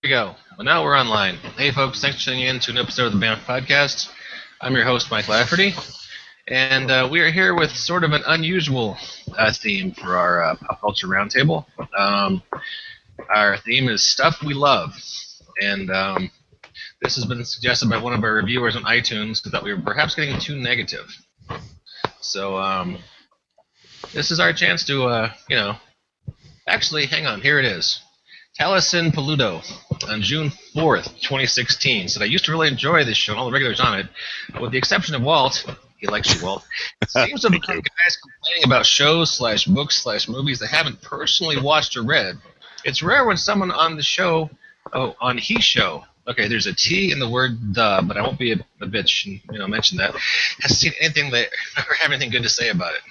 we go. Well, now we're online. Hey, folks, thanks for tuning in to an episode of the BAMF Podcast. I'm your host, Mike Lafferty, and we are here with sort of an unusual theme for our Pop Culture Roundtable. Our theme is Stuff We Love, and this has been suggested by one of our reviewers on iTunes that we were perhaps getting too negative. So this is our chance to, actually, hang on, here it is. Taliesin Paludo on June 4th, 2016 said, I used to really enjoy this show and all the regulars on it, with the exception of Walt. He likes you, Walt. It seems to be guys complaining about shows / books / movies they haven't personally watched or read. It's rare when someone on the show, on he show, okay, there's a T in the word the, but I won't be a bitch and mention that, has seen anything that or have anything good to say about it.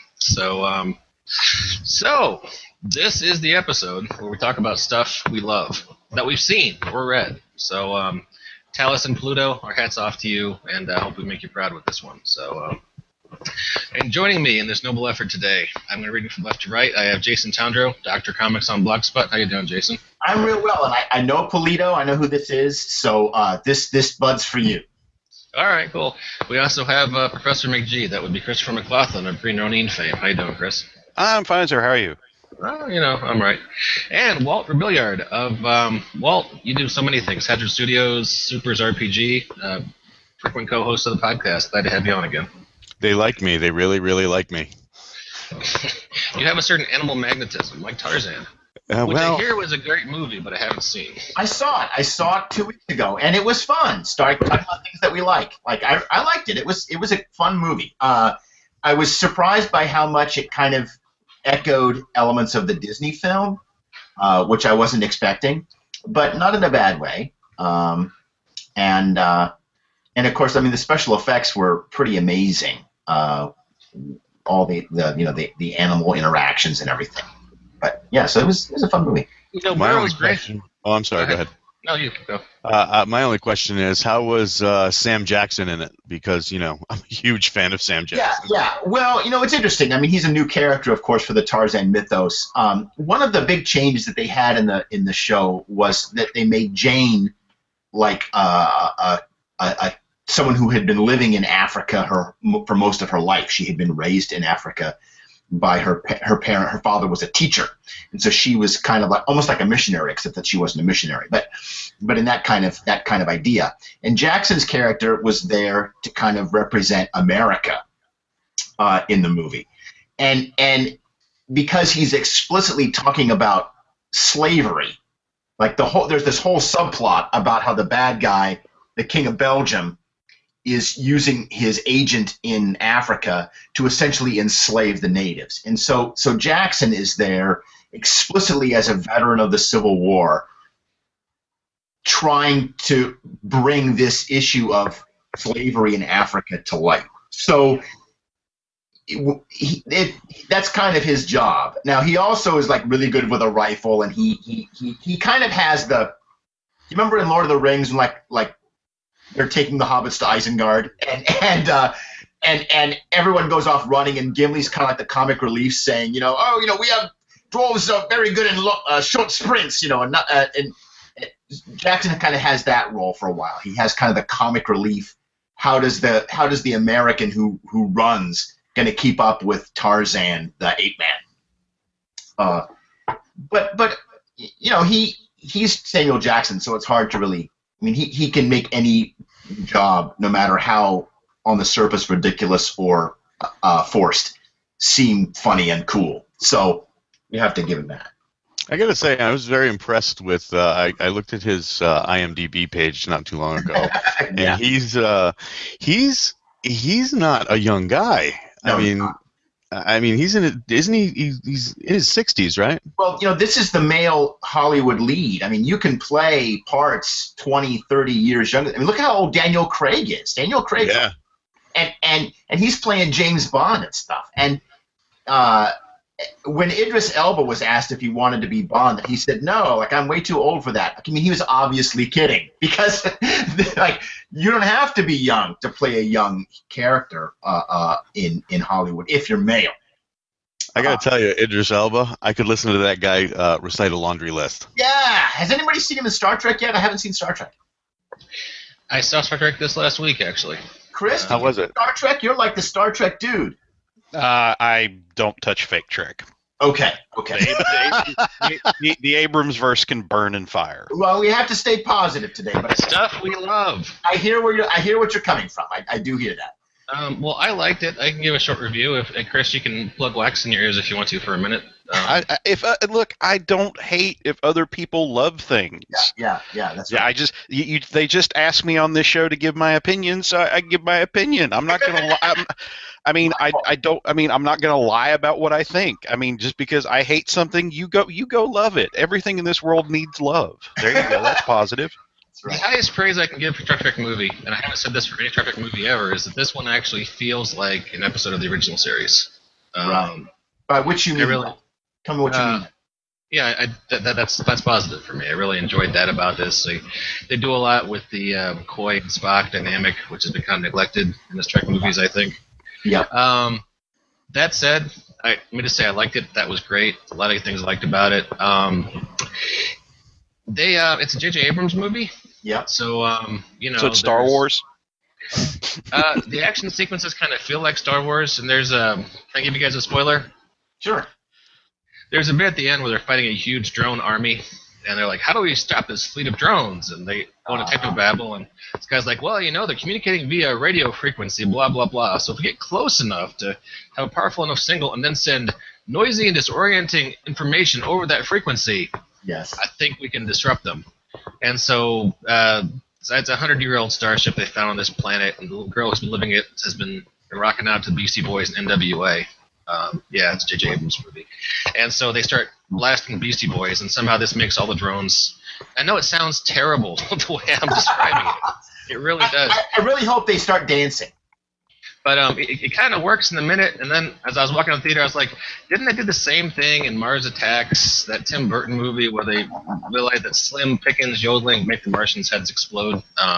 So this is the episode where we talk about stuff we love, that we've seen or read. So, Taliesin Paludo, our hats off to you, and I hope we make you proud with this one. So, and joining me in this noble effort today, I'm going to read from left to right. I have Jason Towndrow, Dr. Comics on Blogspot. How you doing, Jason? I'm real well, and I know Polito. I know who this is, so this bud's for you. All right, cool. We also have Professor McGee. That would be Christopher McLaughlin of Green Ronin fame. How you doing, Chris? I'm fine, sir. How are you? I'm right. And Walt Rebillard of Walt. You do so many things. Hazard Studios, Supers RPG, frequent co-host of the podcast. Glad to have you on again. They like me. They really, really like me. You have a certain animal magnetism, like Tarzan. Which I hear was a great movie, but I haven't seen. I saw it 2 weeks ago, and it was fun. Starting talking about things that we like. I liked it. It was a fun movie. I was surprised by how much it kind of echoed elements of the Disney film, which I wasn't expecting, but not in a bad way. And of course, I mean, the special effects were pretty amazing. All the animal interactions and everything. But yeah, so it was a fun movie. My only question. Oh, I'm sorry. Go ahead. No, you can go. My only question is, how was Sam Jackson in it? Because I'm a huge fan of Sam Jackson. Yeah. Well, it's interesting. I mean, he's a new character, of course, for the Tarzan mythos. One of the big changes that they had in the show was that they made Jane like someone who had been living in Africa for most of her life. She had been raised in Africa by her parent. Her father was a teacher, and so she was kind of like almost like a missionary, except that she wasn't a missionary, but in that kind of idea. And Jackson's character was there to kind of represent America in the movie, and because he's explicitly talking about slavery, like there's this whole subplot about how the bad guy, the King of Belgium, is using his agent in Africa to essentially enslave the natives. And so Jackson is there explicitly as a veteran of the Civil War, trying to bring this issue of slavery in Africa to light. So that's kind of his job. Now, he also is like really good with a rifle, and he kind of has the – you remember in Lord of the Rings when like they're taking the hobbits to Isengard, and everyone goes off running, and Gimli's kind of like the comic relief, saying, we have dwarves are very good in short sprints, and Jackson kind of has that role for a while. He has kind of the comic relief. How does the American who runs going to keep up with Tarzan, the ape man? But he's Samuel Jackson, so it's hard to really. I mean, he can make any job, no matter how on the surface ridiculous or forced, seem funny and cool. So you have to give him that. I got to say, I was very impressed with. I looked at his IMDb page not too long ago, Yeah. and he's not a young guy. No, I mean, he's in it, isn't he? He's in his 60s, right? Well, this is the male Hollywood lead. I mean, you can play parts 20, 30 years younger. I mean, look how old Daniel Craig is. Daniel Craig, yeah. And he's playing James Bond and stuff. And when Idris Elba was asked if he wanted to be Bond, he said no. Like, I'm way too old for that. I mean, he was obviously kidding, because like, you don't have to be young to play a young character in Hollywood if you're male. I gotta tell you, Idris Elba, I could listen to that guy recite a laundry list. Yeah. Has anybody seen him in Star Trek yet? I haven't seen Star Trek. I saw Star Trek this last week, actually. Chris, How was it? Star Trek? You're like the Star Trek dude. I don't touch fake Trek. Okay. The Abrams verse can burn in fire. Well, we have to stay positive today, but Stuff we love. I hear what you're coming from. I do hear that. Well, I liked it. I can give a short review. Chris, you can plug wax in your ears if you want to for a minute. Look, I don't hate if other people love things. Yeah, that's right. They just asked me on this show to give my opinion, so I give my opinion. I'm not gonna lie. I'm not gonna lie about what I think. I mean, just because I hate something, you go love it. Everything in this world needs love. There you go. That's positive. Right. The highest praise I can give for Star Trek movie, and I haven't said this for any Star Trek movie ever, is that this one actually feels like an episode of the original series. Right. By which you mean? Tell me what you mean. Yeah, that's positive for me. I really enjoyed that about this. They do a lot with the McCoy and Spock dynamic, which has been kind of neglected in the Trek movies, I think. Yeah. That said, let me just say I liked it. That was great. A lot of things I liked about it. It's a J.J. Abrams movie. Yeah. So So it's Star Wars. The action sequences kind of feel like Star Wars, and there's can I give you guys a spoiler? Sure. There's a bit at the end where they're fighting a huge drone army, and they're like, "How do we stop this fleet of drones?" And they go into technobabble, and this guy's like, "Well, they're communicating via radio frequency, blah blah blah. So if we get close enough to have a powerful enough signal, and then send noisy and disorienting information over that frequency, yes, I think we can disrupt them." And so it's a 100-year-old starship they found on this planet, and the little girl who's been living it has been rocking out to the Beastie Boys and NWA. It's a J.J. Abrams movie. And so they start blasting Beastie Boys, and somehow this makes all the drones... I know it sounds terrible the way I'm describing it. It really does. I really hope they start dancing. But it kind of works in a minute, and then as I was walking out of the theater, I was like, didn't they do the same thing in Mars Attacks, that Tim Burton movie where they realized that Slim Pickens yodeling make the Martians' heads explode?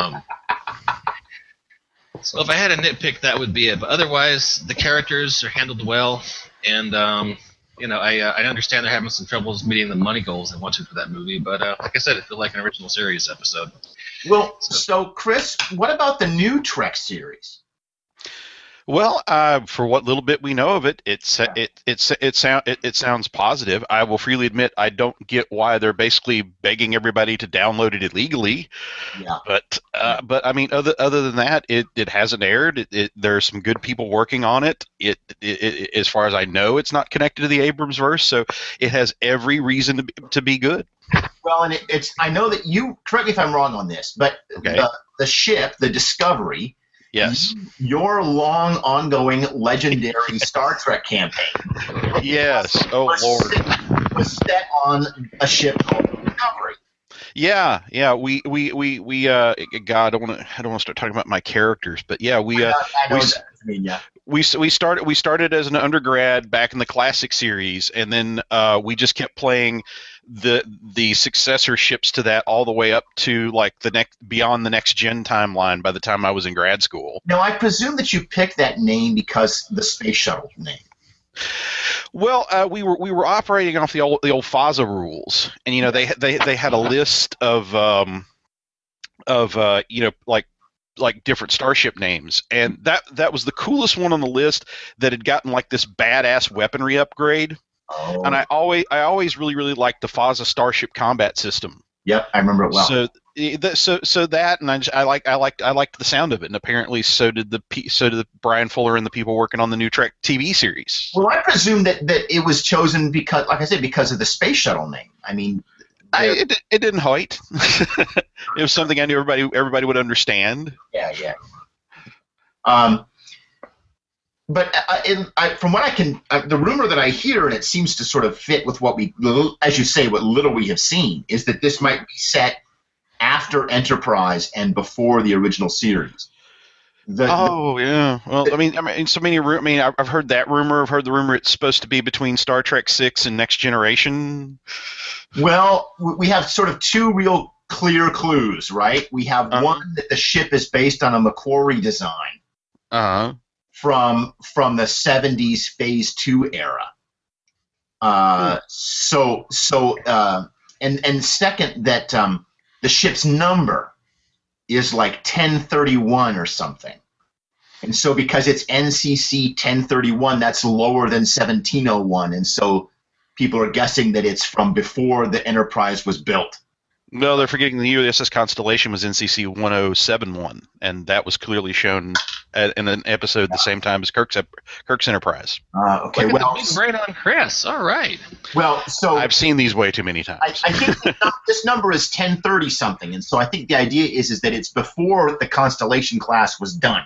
So if I had a nitpick, that would be it. But otherwise, the characters are handled well, and I understand they're having some troubles meeting the money goals they want to for that movie. But like I said, it feels like an original series episode. Well, so Chris, what about the new Trek series? Well, for what little bit we know of it, it sounds positive. I will freely admit I don't get why they're basically begging everybody to download it illegally. Yeah. But I mean, other than that, it hasn't aired. There's some good people working on it. It as far as I know, it's not connected to the Abrams verse, so it has every reason to be good. Well, and it's I know that you correct me if I'm wrong on this, but okay. the ship, the Discovery. Yes. Your long, ongoing, legendary Star Trek campaign. Yes. Oh, Lord. Was set on a ship called Discovery. Yeah. We God, I don't want to start talking about my characters, but yeah, we started as an undergrad back in the classic series, and then we just kept playing the successor ships to that all the way up to like beyond the next gen timeline by the time I was in grad school. Now I presume that you picked that name because the space shuttle name. Well, we were operating off the old FASA rules, and they had a list of like different starship names, and that was the coolest one on the list that had gotten like this badass weaponry upgrade. Oh. And I always really liked the FASA Starship Combat System. Yep, I remember it well. So that, and I liked the sound of it, and apparently so did Brian Fuller and the people working on the new Trek TV series. Well, I presume that it was chosen because, like I said, because of the space shuttle name. I mean, it didn't hurt. It was something I knew everybody would understand. Yeah. But from what I can, the rumor that I hear, and it seems to sort of fit with what as you say, what little we have seen, is that this might be set after Enterprise and before the original series. Yeah. Well, I mean, so many. I mean, I've heard that rumor. I've heard the rumor it's supposed to be between Star Trek VI and Next Generation. Well, we have sort of two real clear clues, right? We have one that the ship is based on a Macquarie design. Uh-huh. From the 70s Phase 2 era. And second, that the ship's number is like 1031 or something. And so because it's NCC 1031, that's lower than 1701. And so people are guessing that it's from before the Enterprise was built. No, they're forgetting the USS Constellation was NCC 1071, and that was clearly shown in an episode the same time as Kirk's Enterprise. Okay, Look at the big brain on Chris. All right. Well, so I've seen these way too many times. I think this number is 1030 something, and so I think the idea is that it's before the Constellation class was done.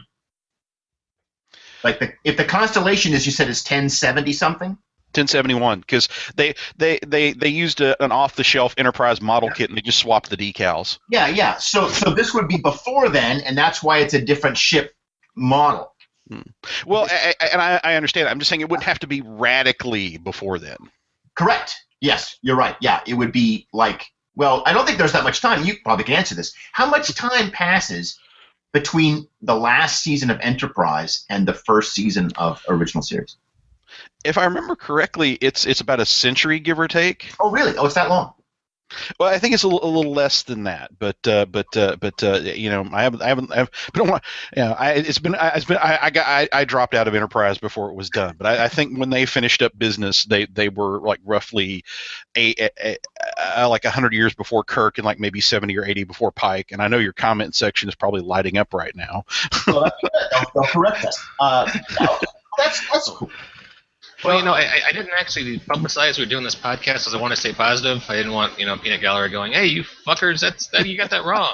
Like if the Constellation, as you said, is 1070 something. 1071, because they used an off-the-shelf Enterprise model kit and they just swapped the decals. Yeah. So this would be before then, and that's why it's a different ship model. Well, I understand. I'm just saying it wouldn't have to be radically before then. Correct. Yes, you're right. Yeah, it would be like. Well, I don't think there's that much time. You probably can answer this. How much time passes between the last season of Enterprise and the first season of original series? If I remember correctly, it's about a century, give or take. Oh, really? Oh, it's that long. Well, I think it's a little less than that, but you know, I don't want. You know, I dropped out of Enterprise before it was done, but I think when they finished up business, they were like roughly like 100 years before Kirk and like maybe 70 or 80 before Pike. And I know your comment section is probably lighting up right now. Well, that's good. They'll correct that. That's cool. Well, you know, I didn't actually publicize we were doing this podcast because I want to stay positive. I didn't want, Peanut Gallery going, "Hey, you fuckers, you got that wrong."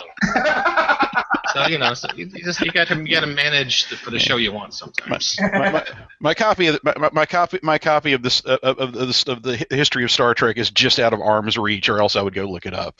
So you got to manage for the show you want sometimes. My copy of this of the history of Star Trek is just out of arm's reach, or else I would go look it up.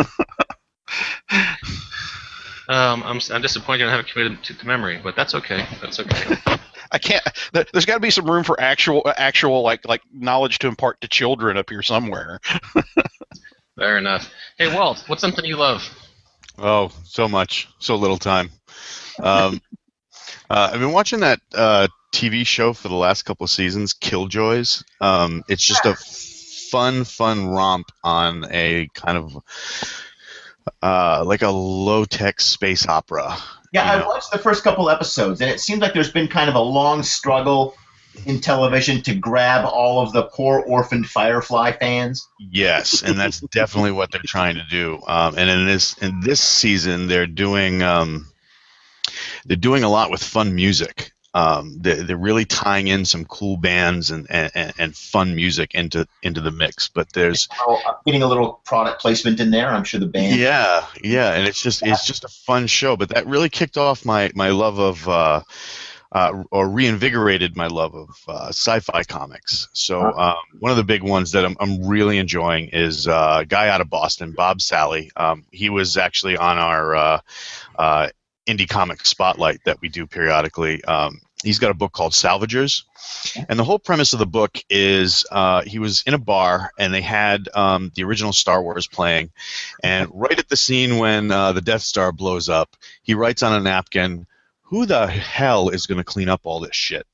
I'm disappointed I don't have it committed to memory, but that's okay. That's okay. I can't. There's got to be some room for actual like knowledge to impart to children up here somewhere. Fair enough. Hey, Walt, what's something you love? Oh, so much, so little time. I've been watching that TV show for the last couple of seasons, Killjoys. It's just a fun romp on a kind of like a low-tech space opera. Yeah, I watched the first couple episodes, and it seems like there's been kind of a long struggle in television to grab all of the poor orphaned Firefly fans. Yes, and that's definitely what they're trying to do. And in this season, they're doing a lot with fun music. They're really tying in some cool bands and fun music into the mix. But there's getting a little product placement in there. I'm sure the band. Yeah, and it's just a fun show. But that really kicked off my love of or reinvigorated my love of sci-fi comics. So one of the big ones that I'm really enjoying is a guy out of Boston, Bob Sally. He was actually on our Indie Comic Spotlight that we do periodically. He's got a book called Salvagers, and the whole premise of the book is he was in a bar and they had the original Star Wars playing, and right at the scene when the Death Star blows up, he writes on a napkin, "Who the hell is going to clean up all this shit?"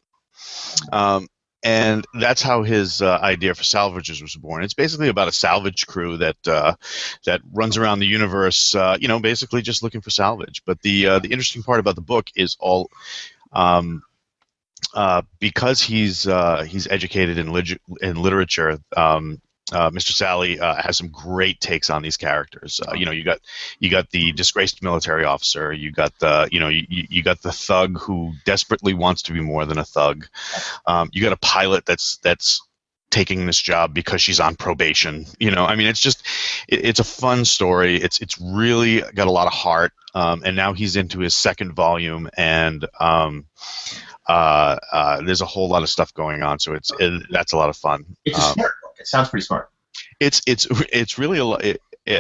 And that's how his idea for Salvagers was born. It's basically about a salvage crew that runs around the universe, basically just looking for salvage. But the interesting part about the book is all because he's educated in literature. Mr. Sally has some great takes on these characters. You got the disgraced military officer. You got you got the thug who desperately wants to be more than a thug. You got a pilot that's taking this job because she's on probation. It's a fun story. It's really got a lot of heart. And now he's into his second volume, and there's a whole lot of stuff going on. So that's a lot of fun. It's a smart book. It sounds pretty smart. It's really a lot.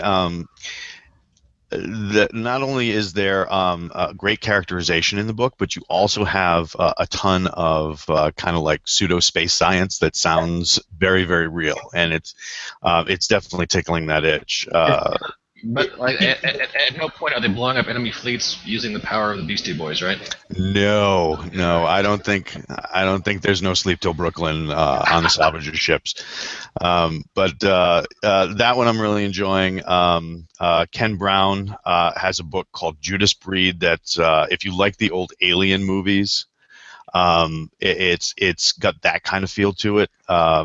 Not only is there a great characterization in the book, but you also have a ton of kind of like pseudo space science that sounds very, very real, and it's definitely tickling that itch. But like, at no point are they blowing up enemy fleets using the power of the Beastie Boys, right? No, I don't think there's no Sleep Till Brooklyn on the Salvager ships. But that one I'm really enjoying. Ken Brown has a book called Judas Breed. That's if you like the old Alien movies, it's got that kind of feel to it.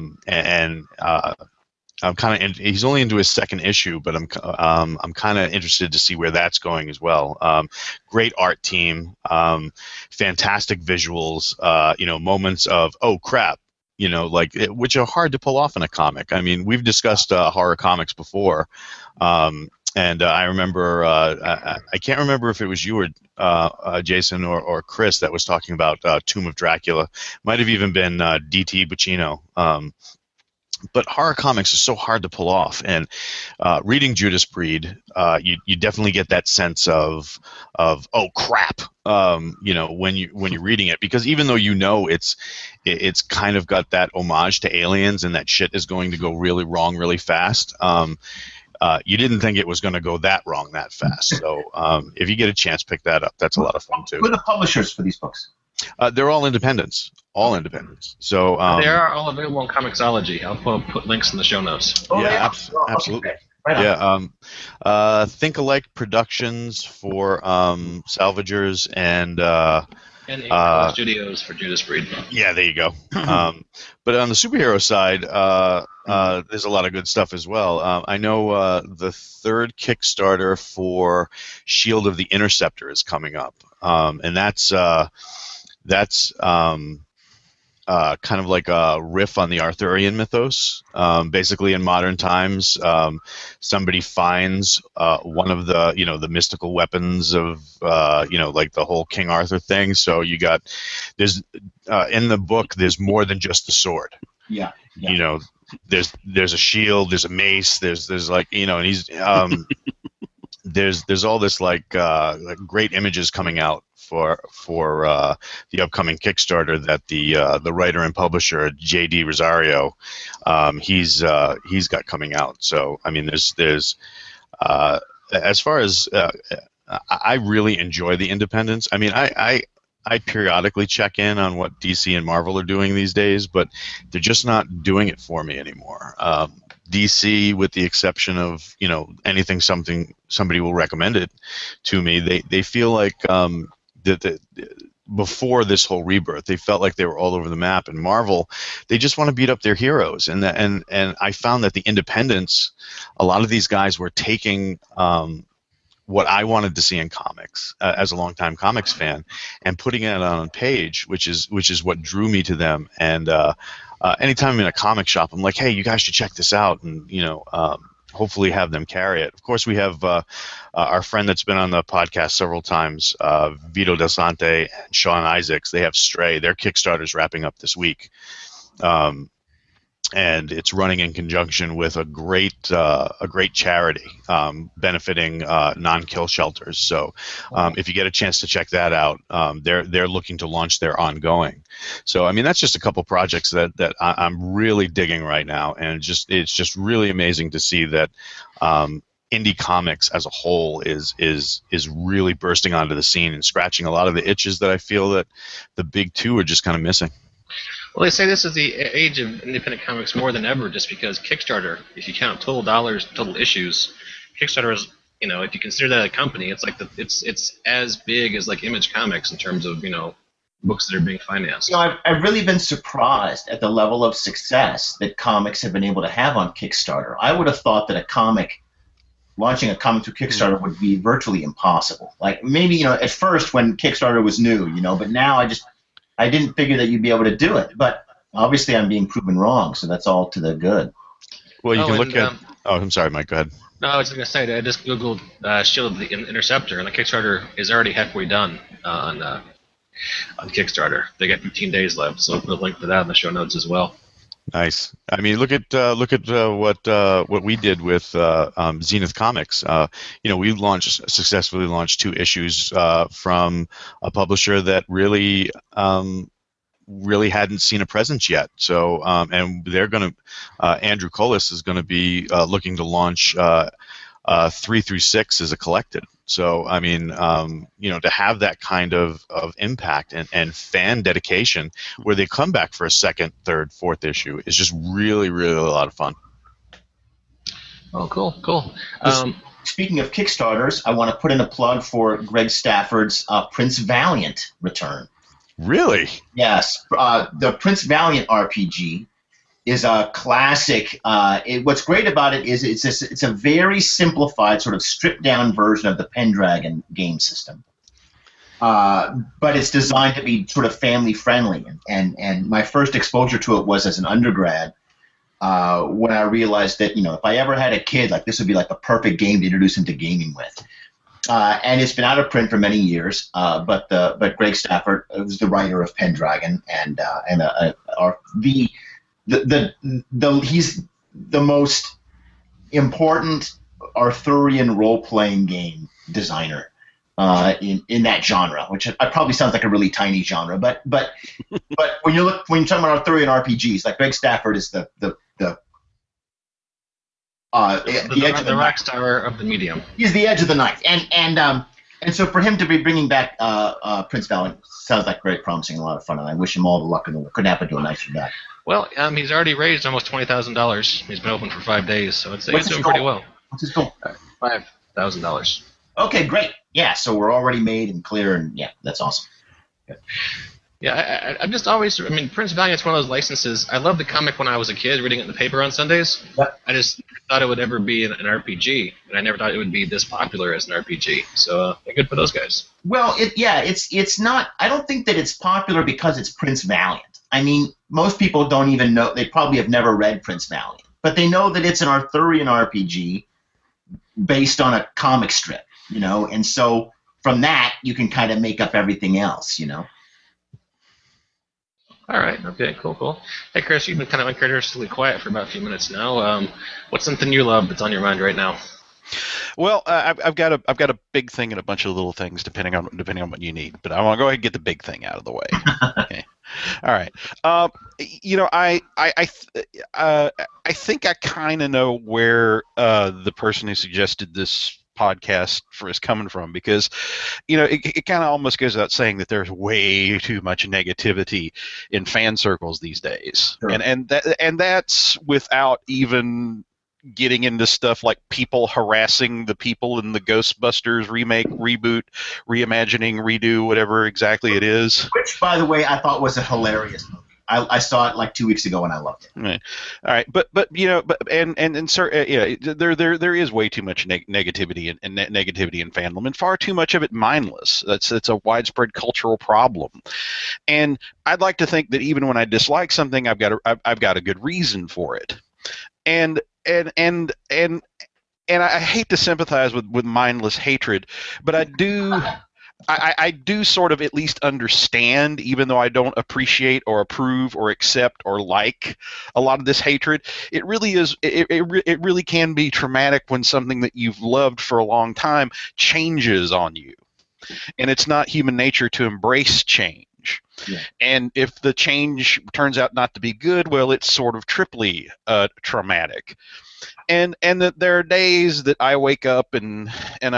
I'm kind of he's only into his second issue, but I'm kind of interested to see where that's going as well. Great art team, fantastic visuals, moments of oh crap, which are hard to pull off in a comic. I mean, we've discussed horror comics before, and I remember I can't remember if it was you or Jason or Chris that was talking about Tomb of Dracula. Might have even been D.T. Buccino. But horror comics are so hard to pull off, and reading Judas Breed, you definitely get that sense of oh crap, when you're reading it, because even though it's kind of got that homage to Aliens and that shit is going to go really wrong really fast. You didn't think it was going to go that wrong that fast. So if you get a chance, pick that up. That's a lot of fun too. Who are the publishers for these books? They're all independents. All independents. So they are all available on Comixology. I'll put links in the show notes. Oh, yeah, absolutely. Okay. Right yeah. Think Alike Productions for Salvagers and Studios for Judas Breed. Yeah, there you go. But on the superhero side, there's a lot of good stuff as well. I know the third Kickstarter for Shield of the Interceptor is coming up, and that's kind of like a riff on the Arthurian mythos. Basically, in modern times, somebody finds one of the mystical weapons of like the whole King Arthur thing. So there's in the book there's more than just the sword. Yeah. There's a shield, there's a mace, there's like and he's there's all this like great images coming out for the upcoming Kickstarter that the writer and publisher J.D. Rosario he's got coming out. So I mean, there's as far as I really enjoy the independents. I mean, I periodically check in on what DC and Marvel are doing these days, but they're just not doing it for me anymore. DC, with the exception of anything somebody will recommend it to me, they feel like before this whole rebirth, they felt like they were all over the map. And Marvel, they just want to beat up their heroes. And I found that the independents, a lot of these guys were taking what I wanted to see in comics as a longtime comics fan, and putting it on a page, which is what drew me to them. And anytime I'm in a comic shop, I'm like, hey, you guys should check this out, and hopefully have them carry it. Of course, we have our friend that's been on the podcast several times, Vito Del Sante and Sean Isaacs. They have Stray. Their Kickstarter's wrapping up this week. And it's running in conjunction with a great charity benefiting non-kill shelters. So if you get a chance to check that out, they're looking to launch their ongoing. So I mean, that's just a couple projects that I'm really digging right now, and it's just really amazing to see that indie comics as a whole is really bursting onto the scene and scratching a lot of the itches that I feel that the big two are just kind of missing. Well, they say this is the age of independent comics more than ever, just because Kickstarter, if you count total dollars, total issues, Kickstarter is, if you consider that a company, it's like it's as big as like Image Comics in terms of books that are being financed. I've really been surprised at the level of success that comics have been able to have on Kickstarter. I would have thought that launching a comic through Kickstarter would be virtually impossible. Like maybe at first when Kickstarter was new, but now I didn't figure that you'd be able to do it, but obviously I'm being proven wrong, so that's all to the good. Well, you can look at... I'm sorry, Mike, go ahead. No, I was going to say that I just Googled Shield of the Interceptor, and the Kickstarter is already halfway done on Kickstarter. They got 15 days left, so I'll put a link to that in the show notes as well. Nice. I mean, look at what we did with Zenith Comics. We successfully launched 2 issues from a publisher that really hadn't seen a presence yet. So, and they're going to Andrew Colas is going to be looking to launch 3 through 6 as a collected. So, I mean, to have that kind of impact and fan dedication where they come back for a second, third, fourth issue is just really, really a lot of fun. Oh, cool. Speaking of Kickstarters, I want to put in a plug for Greg Stafford's Prince Valiant return. Really? Yes. The Prince Valiant RPG is a classic. What's great about it is it's a very simplified, sort of stripped-down version of the Pendragon game system. But it's designed to be sort of family-friendly. And my first exposure to it was as an undergrad, when I realized that, if I ever had a kid, like this would be like the perfect game to introduce him to gaming with. And it's been out of print for many years, but Greg Stafford was the writer of Pendragon, he's the most important Arthurian role-playing game designer in that genre, which probably sounds like a really tiny genre, but when you're talking about Arthurian RPGs, like Greg Stafford is the edge of the rock star of the medium. He's the edge of the knife, and so for him to be bringing back Prince Valiant sounds like very promising, a lot of fun, and I wish him all the luck in the world. Couldn't happen to a nicer guy. Well, he's already raised almost $20,000. He's been open for 5 days, so he's doing pretty well. What's his goal? $5,000. Okay, great. Yeah, so we're already made and clear, and yeah, that's awesome. Good. Yeah, I'm just always. Prince Valiant's one of those licenses. I loved the comic when I was a kid, reading it in the paper on Sundays. Yep. I just thought it would ever be an RPG, and I never thought it would be this popular as an RPG. So good for those guys. Well, it's not. I don't think that it's popular because it's Prince Valiant. I mean, most people don't even know. They probably have never read Prince Valiant, but they know that it's an Arthurian RPG based on a comic strip, and so from that you can kind of make up everything else, All right. Okay. Cool. Hey, Chris, you've been kind of uncharacteristically quiet for about a few minutes now. What's something you love that's on your mind right now? Well, I've got a big thing and a bunch of little things depending on what you need. But I want to go ahead and get the big thing out of the way. Okay. All right. I think I kind of know where the person who suggested this podcast is coming from, because it kind of almost goes without saying that there's way too much negativity in fan circles these days. Sure. and that's without even getting into stuff like people harassing the people in the Ghostbusters remake, reboot, reimagining, redo, whatever exactly it is. Which, by the way, I thought was a hilarious movie. I saw it like 2 weeks ago and I loved it. Right. All right, but there is way too much negativity and negativity in fandom, and far too much of it mindless. That's a widespread cultural problem, and I'd like to think that even when I dislike something, I've got a good reason for it, and I hate to sympathize with mindless hatred, but I do sort of at least understand, even though I don't appreciate or approve or accept or like a lot of this hatred. It really is. It really can be traumatic when something that you've loved for a long time changes on you, and it's not human nature to embrace change. Yeah. And if the change turns out not to be good, well, it's sort of triply traumatic. And that there are days that I wake up and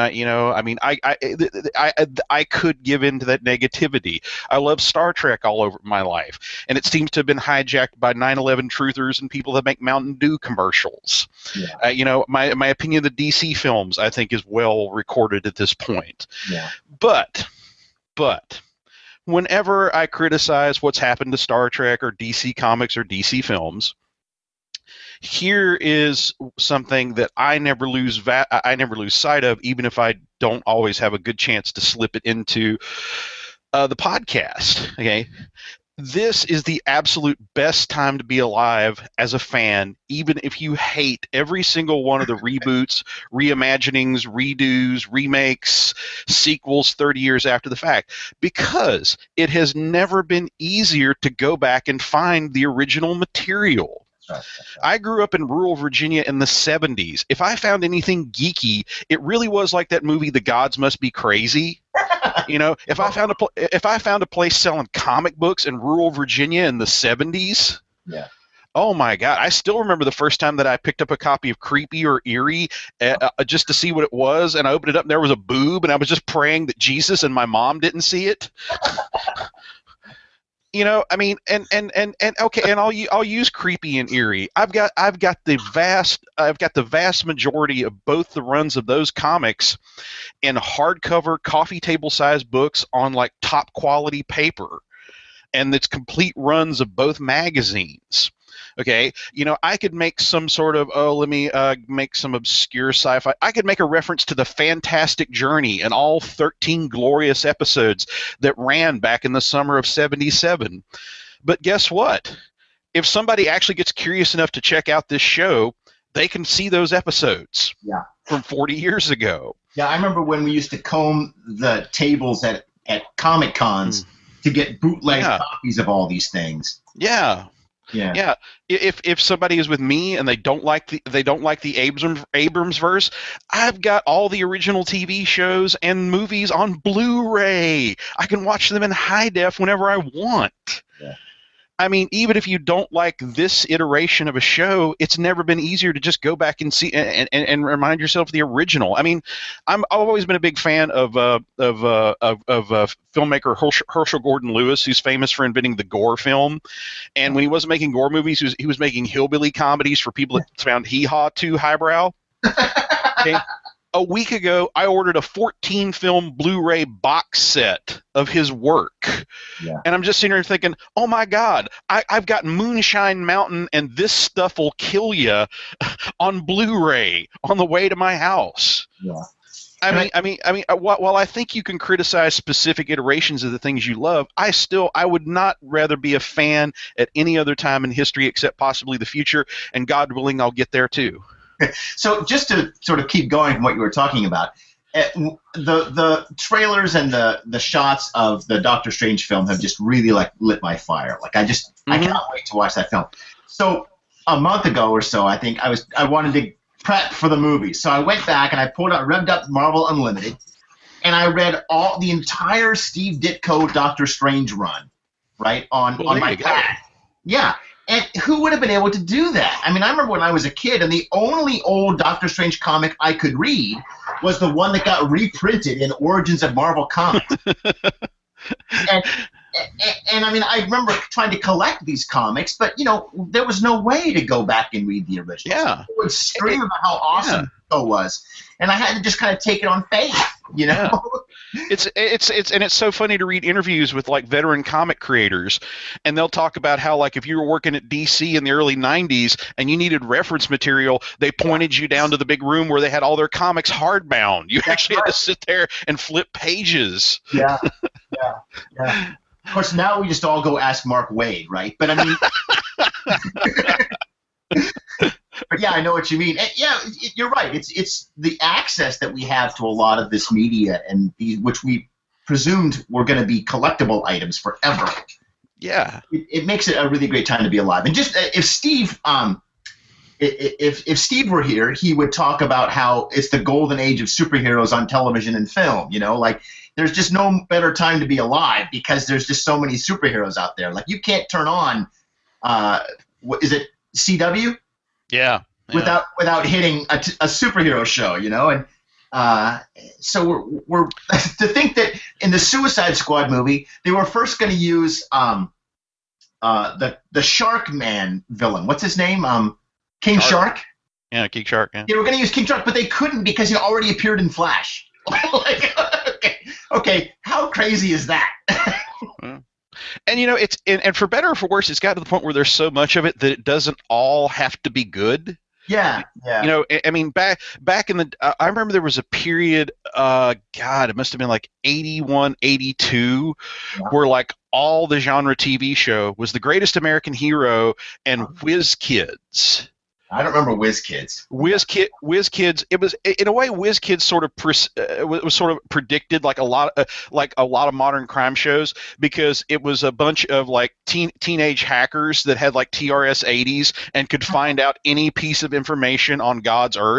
I could give in to that negativity. I love Star Trek all over my life, and it seems to have been hijacked by 9/11 truthers and people that make Mountain Dew commercials. Yeah. My opinion of the DC films, I think, is well recorded at this point. Yeah. But whenever I criticize what's happened to Star Trek or DC Comics or DC films, here is something that I never lose sight of, even if I don't always have a good chance to slip it into the podcast. Okay, this is the absolute best time to be alive as a fan, even if you hate every single one of the reboots, reimaginings, redos, remakes, sequels 30 years after the fact, because it has never been easier to go back and find the original material. I grew up in rural Virginia in the 70s. If I found anything geeky, it really was like that movie The Gods Must Be Crazy. If I found a place selling comic books in rural Virginia in the 70s, yeah. Oh my God! I still remember the first time that I picked up a copy of Creepy or Eerie just to see what it was, and I opened it up and there was a boob, and I was just praying that Jesus and my mom didn't see it. I mean, and okay, and I'll use Creepy and Eerie. I've got the vast majority of both the runs of those comics in hardcover coffee table sized books on like top quality paper, and it's complete runs of both magazines. Okay, I could make some sort of, let me make some obscure sci-fi. I could make a reference to the Fantastic Journey and all 13 glorious episodes that ran back in the summer of '77. But guess what? If somebody actually gets curious enough to check out this show, they can see those episodes from 40 years ago. Yeah, I remember when we used to comb the tables at Comic Cons to get bootleg copies of all these things. Yeah. If somebody is with me and they don't like the Abrams verse, I've got all the original TV shows and movies on Blu-ray. I can watch them in high def whenever I want. Yeah. I mean, even if you don't like this iteration of a show, it's never been easier to just go back and see and remind yourself of the original. I mean, I've always been a big fan of filmmaker Herschel Gordon Lewis, who's famous for inventing the gore film. And when he wasn't making gore movies, he was making hillbilly comedies for people that found hee-haw too highbrow. Okay. A week ago, I ordered a 14-film Blu-ray box set of his work. Yeah. And I'm just sitting here thinking, oh, my God, I've got Moonshine Mountain and This Stuff Will Kill Ya on Blu-ray on the way to my house. Yeah. I mean, while I think you can criticize specific iterations of the things you love, I would not rather be a fan at any other time in history except possibly the future, and God willing, I'll get there too. So just to sort of keep going from what you were talking about, the trailers and the shots of the Doctor Strange film have just really like lit my fire. Like I cannot wait to watch that film. So a month ago or so, I think I wanted to prep for the movie. So I went back and I revved up Marvel Unlimited, and I read the entire Steve Ditko Doctor Strange run, right, on my pad. Yeah. And who would have been able to do that? I mean, I remember when I was a kid, and the only old Doctor Strange comic I could read was the one that got reprinted in Origins of Marvel Comics. And I mean, I remember trying to collect these comics, but, there was no way to go back and read the original. Yeah. So I would scream about how awesome the show was. And I had to just kind of take it on faith, Yeah. It's so funny to read interviews with like veteran comic creators, and they'll talk about how like if you were working at DC in the early '90s and you needed reference material, they pointed you down to the big room where they had all their comics hardbound. You actually had to sit there and flip pages. Yeah. Of course, now we just all go ask Mark Waid, right? But I mean. But yeah, I know what you mean. And yeah, you're right. It's the access that we have to a lot of this media, and which we presumed were going to be collectible items forever. Yeah, it makes it a really great time to be alive. And just if Steve, if Steve were here, he would talk about how it's the golden age of superheroes on television and film. Like there's just no better time to be alive because there's just so many superheroes out there. Like you can't turn on, what is it, CW? Yeah. Without hitting a superhero show, and so we're to think that in the Suicide Squad movie they were first going to use the Shark Man villain. What's his name? King Shark. Yeah, King Shark. Yeah. They were going to use King Shark, but they couldn't because he already appeared in Flash. Okay, how crazy is that? And it's and for better or for worse, it's got to the point where there's so much of it that it doesn't all have to be good. Yeah. I mean, back in the, I remember there was a period, God, it must have been like 81, 82, where like all the genre TV show was The Greatest American Hero and Whiz Kids. I don't remember Whiz Kids. Whiz Kids. It was in a way Whiz Kids sort of was sort of predicted like a lot of modern crime shows because it was a bunch of like teenage hackers that had like TRS-80s and could find out any piece of information on God's earth.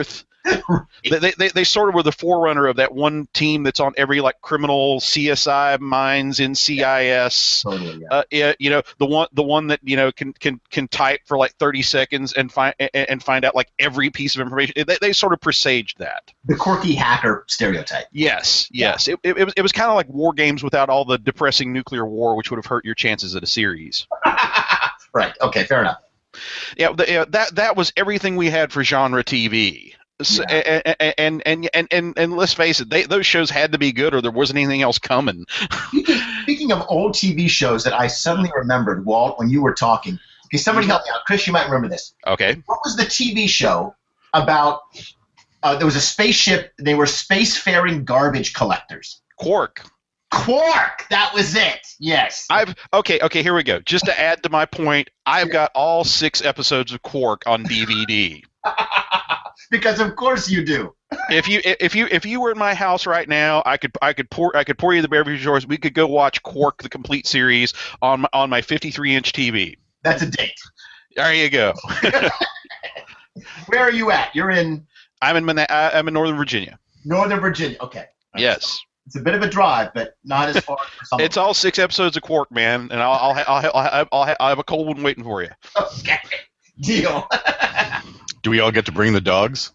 They sort of were the forerunner of that one team that's on every like criminal CSI Minds, NCIS. Totally, the one that can type for like 30 seconds and find out like every piece of information. They sort of presaged that. The quirky hacker stereotype. Yes. It was kind of like War Games without all the depressing nuclear war, which would have hurt your chances at a series. Right. Okay. Fair enough. Yeah. That was everything we had for genre TV. So, and let's face it, those shows had to be good, or there wasn't anything else coming. Speaking of old TV shows that I suddenly remembered, Walt, when you were talking. Okay, somebody help me out. Chris, you might remember this. Okay. What was the TV show about? There was a spaceship. They were spacefaring garbage collectors. Quark. That was it. Yes. Okay. Here we go. Just to add to my point, I've got all 6 episodes of Quark on DVD. Because of course you do. If you were in my house right now, I could pour you the beverage of yours. We could go watch Quark the complete series on my 53-inch TV. That's a date. There you go. Where are you at? You're in. I'm in Northern Virginia. Northern Virginia. Okay. Yes. It's a bit of a drive, but not as far as some. It's all 6 episodes of Quark, man, and I'll have a cold one waiting for you. Okay. Deal. Do we all get to bring the dogs?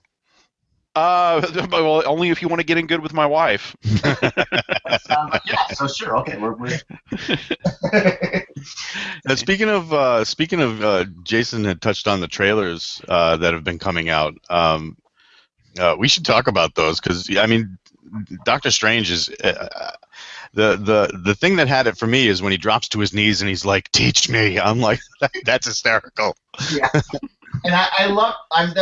Well, only if you want to get in good with my wife. Yeah, so sure. Okay, we're Now, speaking of, Jason had touched on the trailers that have been coming out. We should talk about those because I mean, Doctor Strange is the thing that had it for me is when he drops to his knees and he's like, "Teach me." I'm like, that's hysterical. Yeah, and I love.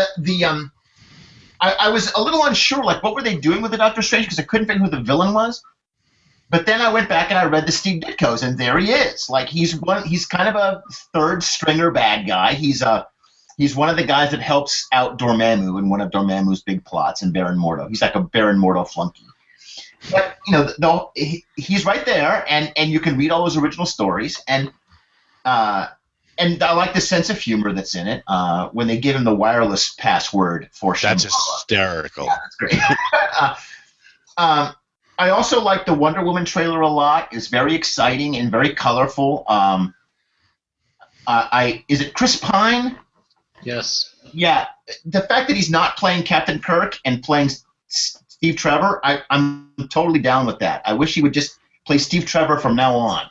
I was a little unsure, like, what were they doing with the Doctor Strange? Because I couldn't figure who the villain was. But then I went back and I read the Steve Ditko's, and there he is. Like, he's kind of a third-stringer bad guy. He's one of the guys that helps out Dormammu in one of Dormammu's big plots in Baron Mordo. He's like a Baron Mordo flunky. But, he's right there, and you can read all his original stories, and I like the sense of humor that's in it when they give him the wireless password for Shambhala. That's hysterical. Yeah, that's great. I also like the Wonder Woman trailer a lot. It's very exciting and very colorful. Is it Chris Pine? Yes. Yeah. The fact that he's not playing Captain Kirk and playing Steve Trevor, I'm totally down with that. I wish he would just play Steve Trevor from now on.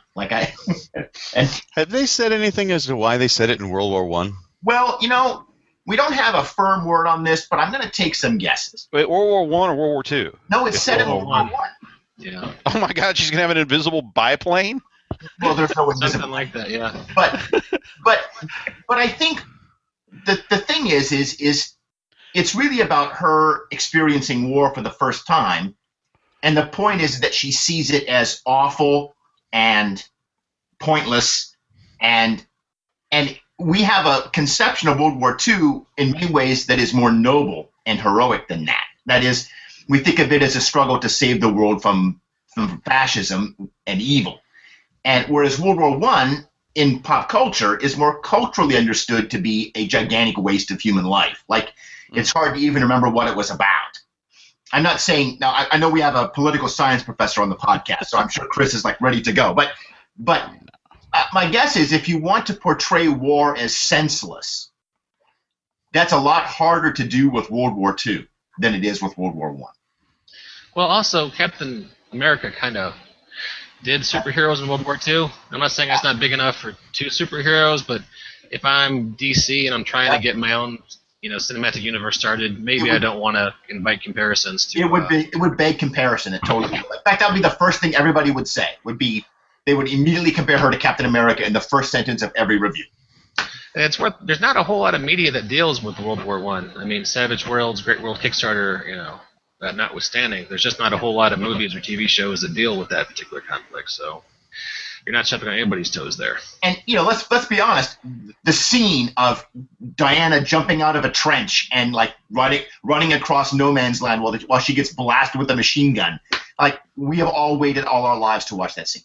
Have they said anything as to why they said it in World War I? Well, we don't have a firm word on this, but I'm going to take some guesses. Wait, World War I or World War II? No, it's set in World War I. Yeah. Oh my God, she's gonna have an invisible biplane? Well, there's no invisible. Something like that, yeah. But I think the thing is it's really about her experiencing war for the first time, and the point is that she sees it as awful and pointless, and we have a conception of World War II in many ways that is more noble and heroic than that. That is, we think of it as a struggle to save the world from fascism and evil. And whereas World War I in pop culture is more culturally understood to be a gigantic waste of human life. Like, it's hard to even remember what it was about. I'm not saying – now, I know we have a political science professor on the podcast, so I'm sure Chris is, ready to go. But my guess is if you want to portray war as senseless, that's a lot harder to do with World War II than it is with World War I. Well, also, Captain America kind of did superheroes in World War II. I'm not saying that's not big enough for 2 superheroes, but if I'm DC and I'm trying to get my own, cinematic universe started, maybe I don't want to invite comparisons to. It would beg comparison. It totally. In fact, that would be the first thing everybody would say. They would immediately compare her to Captain America in the first sentence of every review. There's not a whole lot of media that deals with World War I. I mean, Savage Worlds, Great World Kickstarter, that notwithstanding, there's just not a whole lot of movies or TV shows that deal with that particular conflict. So you're not stepping on anybody's toes there. And let's be honest, the scene of Diana jumping out of a trench and running across no man's land while she gets blasted with a machine gun, we have all waited all our lives to watch that scene.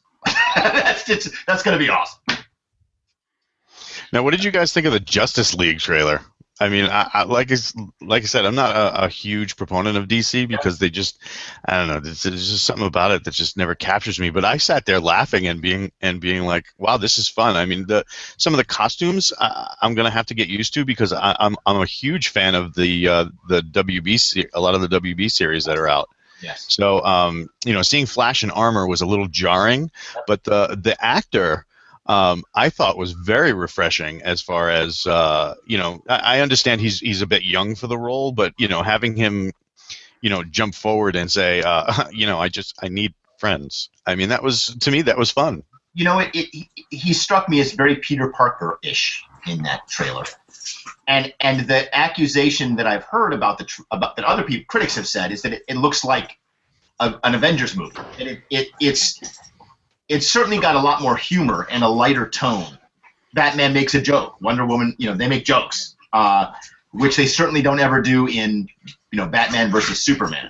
That's going to be awesome. Now, what did you guys think of the Justice League trailer? I mean, like I said, I'm not a huge proponent of DC because they just, I don't know, there's just something about it that just never captures me. But I sat there laughing and being like, wow, this is fun. I mean, some of the costumes I'm gonna have to get used to because I'm a huge fan of the WB, a lot of the WB series that are out. Yes. So seeing Flash in armor was a little jarring, but the actor. I thought was very refreshing as far as I understand he's a bit young for the role, but having him jump forward and say I need friends. I mean, that was, to me, that was fun. He struck me as very Peter Parker-ish in that trailer, and the accusation that I've heard about that other people, critics have said, is that it looks like an Avengers movie, and it's certainly got a lot more humor and a lighter tone. Batman makes a joke. Wonder Woman, they make jokes, which they certainly don't ever do in, Batman versus Superman.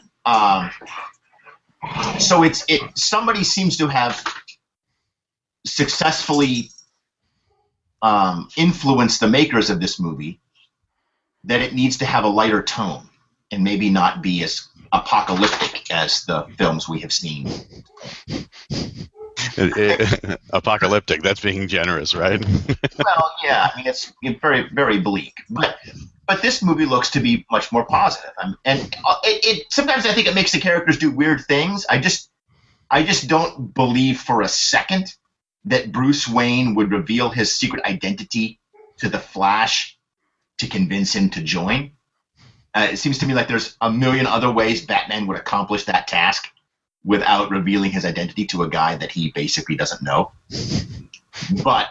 So somebody seems to have successfully influenced the makers of this movie that it needs to have a lighter tone and maybe not be as apocalyptic as the films we have seen. Apocalyptic, that's being generous, right? Well, yeah, I mean, it's very, very bleak, but this movie looks to be much more positive, and it sometimes I think it makes the characters do weird things. I just don't believe for a second that Bruce Wayne would reveal his secret identity to the Flash to convince him to join. It seems to me like there's a million other ways Batman would accomplish that task without revealing his identity to a guy that he basically doesn't know. But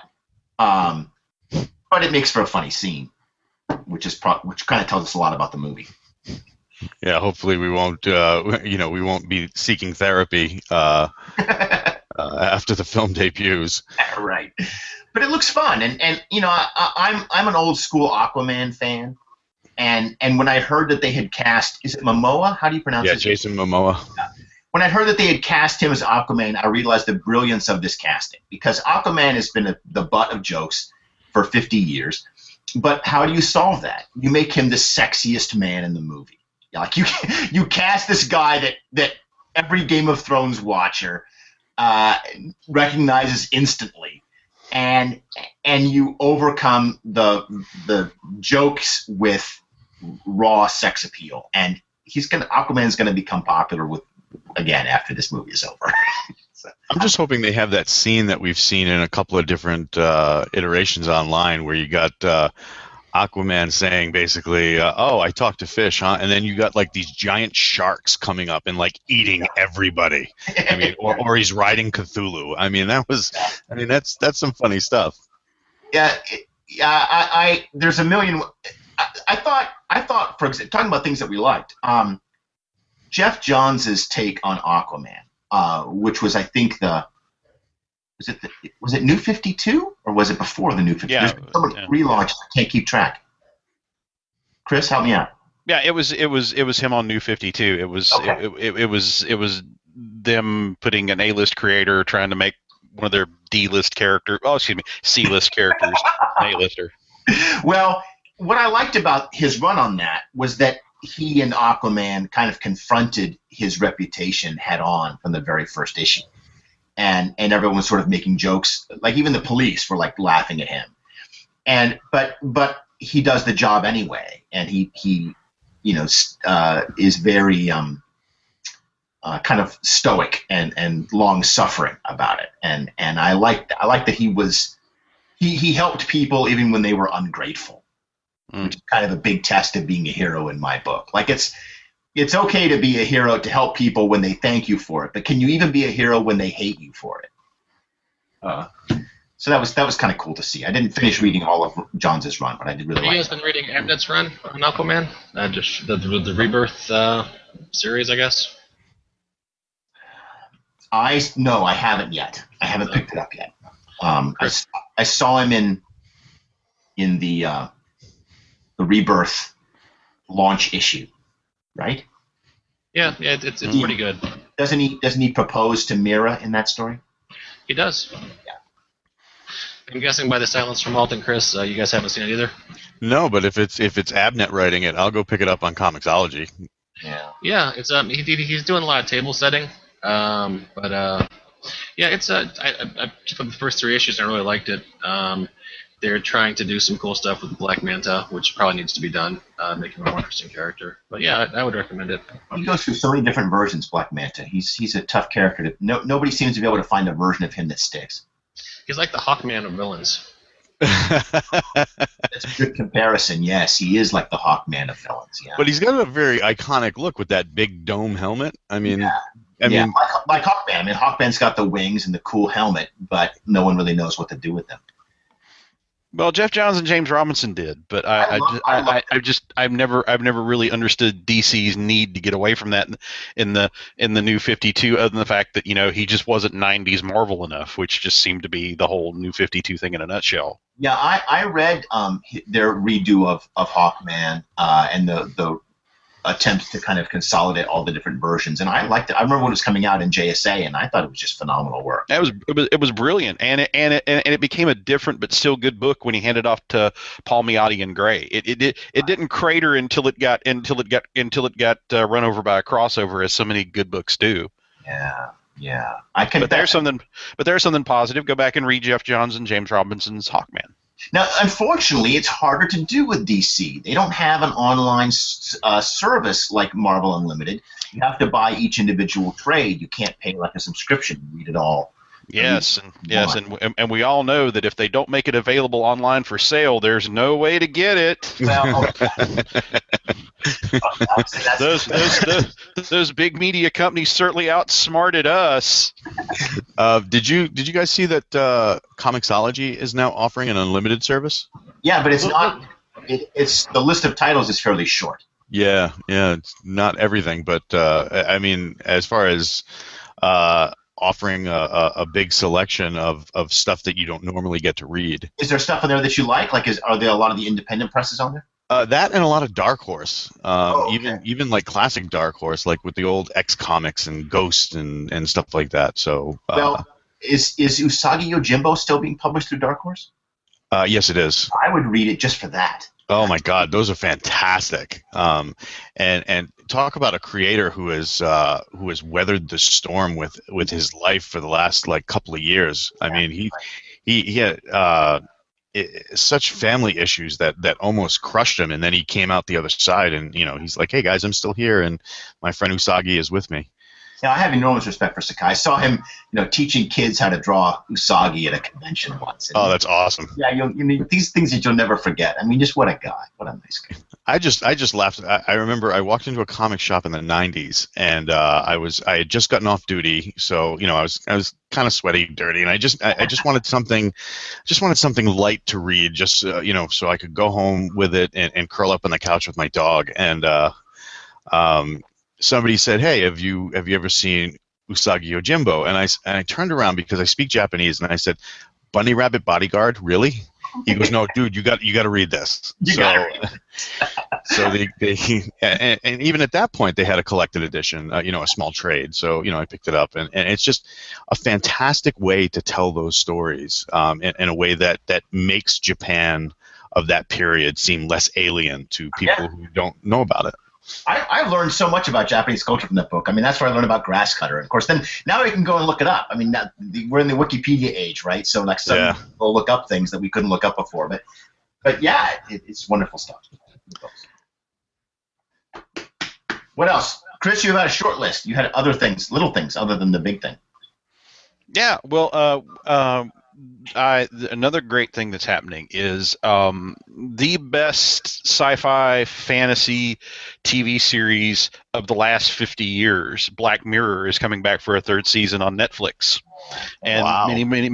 it makes for a funny scene, which kind of tells us a lot about the movie. Yeah, hopefully we won't we won't be seeking therapy after the film debuts. Right. But it looks fun, and I'm an old school Aquaman fan. And when I heard that they had cast, is it Momoa? How do you pronounce it? Yeah, Jason Momoa. Yeah. When I heard that they had cast him as Aquaman, I realized the brilliance of this casting, because Aquaman has been the butt of jokes for 50 years. But how do you solve that? You make him the sexiest man in the movie. Like you cast this guy that every Game of Thrones watcher recognizes instantly, and you overcome the jokes with raw sex appeal, and Aquaman's gonna become popular again after this movie is over. So, I'm just hoping they have that scene that we've seen in a couple of different iterations online, where you got Aquaman saying basically, "Oh, I talked to fish, huh?" And then you got like these giant sharks coming up and like eating everybody. I mean, or he's riding Cthulhu. I mean, that's some funny stuff. Yeah. There's a million. I thought, for example, talking about things that we liked, Jeff Johns' take on Aquaman, which was, I think, was it New 52 or was it before the New 52? Yeah, relaunched. I can't keep track. Chris, help me out. Yeah, it was him on New 52. It was okay. It was them putting an A-list creator trying to make one of their D-list character. Oh, excuse me, C-list characters an A-lister. Well, what I liked about his run on that was that he and Aquaman kind of confronted his reputation head on from the very first issue. And everyone was sort of making jokes, like even the police were like laughing at him. But he does the job anyway, and he is very kind of stoic and long suffering about it. And I like that he helped people even when they were ungrateful, which is kind of a big test of being a hero in my book. Like it's okay to be a hero to help people when they thank you for it, but can you even be a hero when they hate you for it? So that was kind of cool to see. I didn't finish reading all of Johns' run, but I did really like it. You guys been reading Abnett's run on Aquaman? Just the Rebirth series, I guess? No, I haven't yet. I haven't picked it up yet. I saw him in the Rebirth launch issue. Right? Yeah, it's pretty good. Doesn't he propose to Mira in that story? He does. I'm guessing by the silence from Walt and Chris, you guys haven't seen it either. No, but if it's Abnett writing it, I'll go pick it up on Comixology. Yeah, it's he's doing a lot of table setting, but yeah, it's I just put the first 3 issues and I really liked it. They're trying to do some cool stuff with Black Manta, which probably needs to be done, make him a more interesting character. But yeah, I would recommend it. He goes through so many different versions, Black Manta. He's a tough character. Nobody seems to be able to find a version of him that sticks. He's like the Hawkman of villains. That's a good comparison. Yes, he is like the Hawkman of villains. Yeah, but he's got a very iconic look with that big dome helmet. I mean, like Hawkman. I mean, Hawkman's got the wings and the cool helmet, but no one really knows what to do with them. Well, Jeff Johns and James Robinson did, but I've never really understood DC's need to get away from that in the New 52, other than the fact that he just wasn't 90s Marvel enough, which just seemed to be the whole New 52 thing in a nutshell. Yeah, I read their redo of Hawkman and the attempts to kind of consolidate all the different versions, and I liked it. I remember when it was coming out in JSA, and I thought it was just phenomenal work. It was brilliant, and it became a different but still good book when he handed off to Paul Miotti and Gray. It didn't crater until it got run over by a crossover, as so many good books do. Yeah. But there's something positive. Go back and read Jeff Johns and James Robinson's Hawkman. Now, unfortunately, it's harder to do with DC. They don't have an online service like Marvel Unlimited. You have to buy each individual trade. You can't pay like a subscription and read it all. Yes, and we all know that if they don't make it available online for sale, there's no way to get it. Well, those big media companies certainly outsmarted us. Did you guys see that Comixology is now offering an unlimited service? Yeah, but it's not. It's the list of titles is fairly short. Yeah, it's not everything, but I mean, as far as offering a big selection of stuff that you don't normally get to read. Is there stuff in there that you like? Are there a lot of the independent presses on there? That and a lot of Dark Horse, okay. even like classic Dark Horse, like with the old X Comics and Ghost and stuff like that. So, is Usagi Yojimbo still being published through Dark Horse? Yes, it is. I would read it just for that. Oh my God, those are fantastic. And talk about a creator who has weathered the storm with his life for the last couple of years. I mean, he had such family issues that almost crushed him, and then he came out the other side, and he's like, hey guys, I'm still here, and my friend Usagi is with me. Yeah, I have enormous respect for Sakai. I saw him, teaching kids how to draw Usagi at a convention once. Oh, that's awesome. Yeah, these things that you'll never forget. I mean, just what a guy. What a nice guy. I just laughed. I remember I walked into a comic shop in the 90s, and I had just gotten off duty, so I was kind of sweaty, dirty, and I just wanted something light to read, just so I could go home with it and curl up on the couch with my dog. And somebody said, hey, have you ever seen Usagi Yojimbo? And I turned around because I speak Japanese, and I said, Bunny Rabbit Bodyguard, really? He goes, no, dude, you got to read this. So they and even at that point they had a collected edition, a small trade. So I picked it up, and it's just a fantastic way to tell those stories in a way that makes Japan of that period seem less alien to people who don't know about it. I learned so much about Japanese culture from that book. I mean, that's where I learned about Grasscutter. And of course, then now we can go and look it up. I mean, we're in the Wikipedia age, right? So we'll look up things that we couldn't look up before. But yeah, it's wonderful stuff. What else? Chris, you had a short list. You had other things, little things, other than the big thing. Yeah, well, another great thing that's happening is the best sci-fi fantasy TV series of the last 50 years, Black Mirror, is coming back for a third season on Netflix. And wow.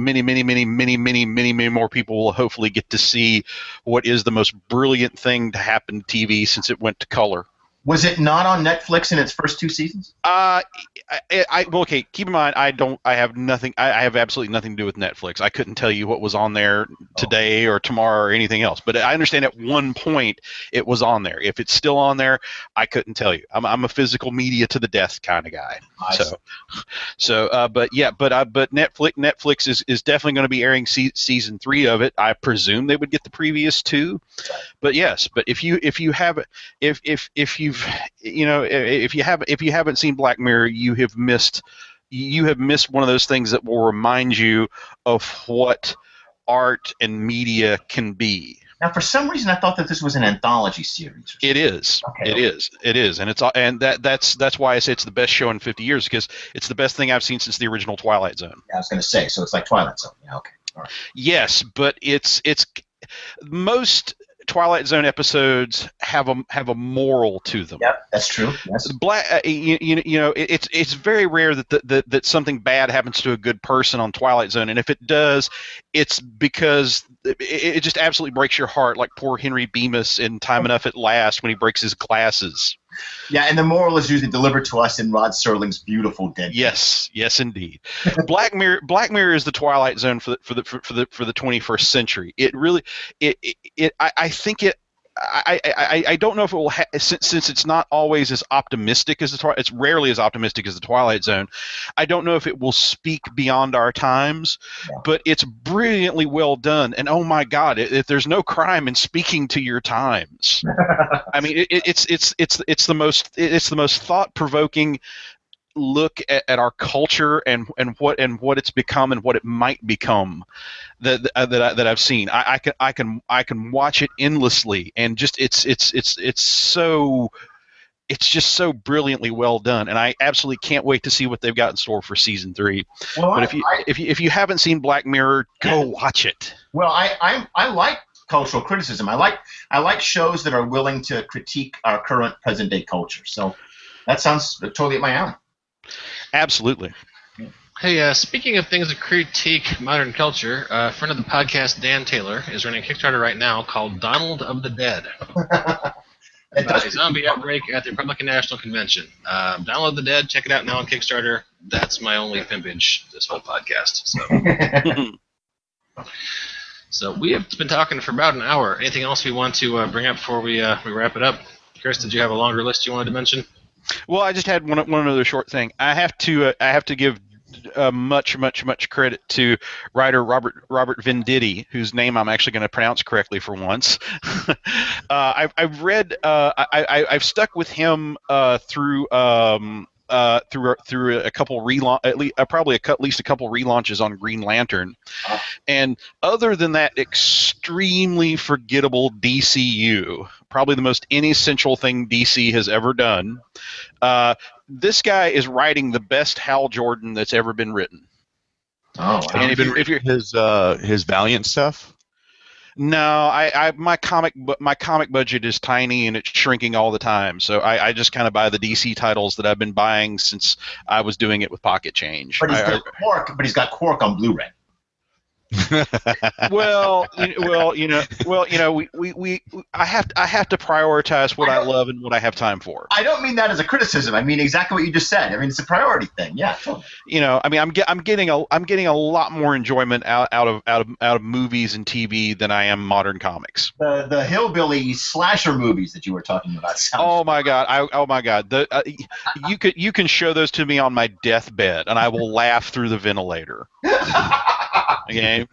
many more people will hopefully get to see what is the most brilliant thing to happen to TV since it went to color. Was it not on Netflix in its first 2 seasons? Okay. Keep in mind, I have nothing. I have absolutely nothing to do with Netflix. I couldn't tell you what was on there today or tomorrow or anything else. But I understand at one point it was on there. If it's still on there, I couldn't tell you. I'm a physical media to the death kind of guy. But Netflix is definitely going to be airing season 3 of it. I presume they would get the previous 2. But yes, but if you haven't seen Black Mirror, you have missed one of those things that will remind you of what art and media can be. Now, for some reason, I thought that this was an anthology series. It is. Okay. It is, and that's why I say it's the best show in 50 years, because it's the best thing I've seen since the original Twilight Zone. Yeah, I was going to say, so it's like Twilight Zone. Yeah, okay, all right. Yes, but it's most Twilight Zone episodes have a moral to them. Yep, that's true. Yes. It's very rare that something bad happens to a good person on Twilight Zone, and if it does, it's because it just absolutely breaks your heart, like poor Henry Bemis in Time Enough at Last when he breaks his glasses. Yeah, and the moral is usually delivered to us in Rod Serling's beautiful Dead. Yes, indeed. Black Mirror is the Twilight Zone for the 21st century. It really, I think it. I don't know if it will since it's not always as optimistic as it's rarely as optimistic as the Twilight Zone. I don't know if it will speak beyond our times, but it's brilliantly well done. And oh my God, if there's no crime in speaking to your times. I mean, it's the most thought-provoking look at our culture and what it's become and what it might become that I've seen. I can watch it endlessly, and just it's just so brilliantly well done, and I absolutely can't wait to see what they've got in store for season 3. Well, but if you haven't seen Black Mirror, go watch it. Well, I like cultural criticism. I like shows that are willing to critique our current present day culture. So that sounds totally at my alley. Absolutely. Hey, speaking of things that critique modern culture, a friend of the podcast, Dan Taylor, is running a Kickstarter right now called Donald of the Dead. About a zombie outbreak at the Republican National Convention. Donald of the Dead, check it out now on Kickstarter. That's my only pimpage this whole podcast. So we have been talking for about an hour. Anything else we want to bring up before we wrap it up? Chris, did you have a longer list you wanted to mention? Well, I just had one other short thing. I have to give much credit to writer Robert Venditti, whose name I'm actually going to pronounce correctly for once. I've read. I've stuck with him through a couple at least a couple relaunches on Green Lantern, and other than that extremely forgettable DCU, probably the most inessential thing DC has ever done. This guy is writing the best Hal Jordan that's ever been written. Oh, and if you're his Valiant stuff. No, my comic budget is tiny and it's shrinking all the time. So I just kind of buy the DC titles that I've been buying since I was doing it with Pocket Change. But he's got Quark on Blu-ray. well, I have to prioritize what I love and what I have time for. I don't mean that as a criticism. I mean exactly what you just said. I mean it's a priority thing. Yeah. Totally. I'm getting a lot more enjoyment out of movies and TV than I am modern comics. The hillbilly slasher movies that you were talking about. Oh my God! You can show those to me on my deathbed, and I will laugh through the ventilator. Okay.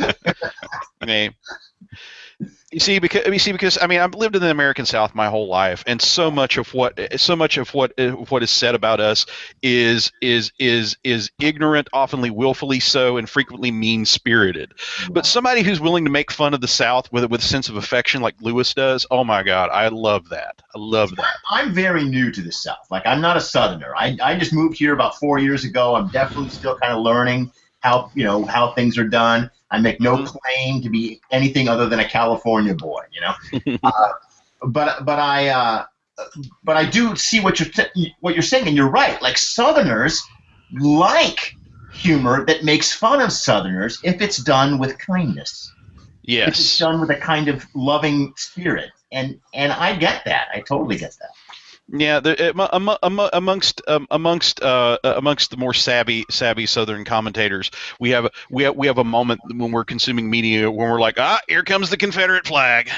You see, because I mean, I've lived in the American South my whole life, and so much of what is said about us is ignorant, often willfully so, and frequently mean-spirited. But somebody who's willing to make fun of the South with a sense of affection, like Lewis does, oh my God, I love that. I'm very new to the South. Like, I'm not a Southerner. I just moved here about 4 years ago. I'm definitely still kind of learning how things are done. I make no claim to be anything other than a California boy, but I do see what you're saying, and you're right. Like, Southerners like humor that makes fun of Southerners if it's done with kindness. Yes, if it's done with a kind of loving spirit, and I get that. I totally get that. Yeah, amongst the more savvy Southern commentators, we have a moment when we're consuming media when we're like, here comes the Confederate flag.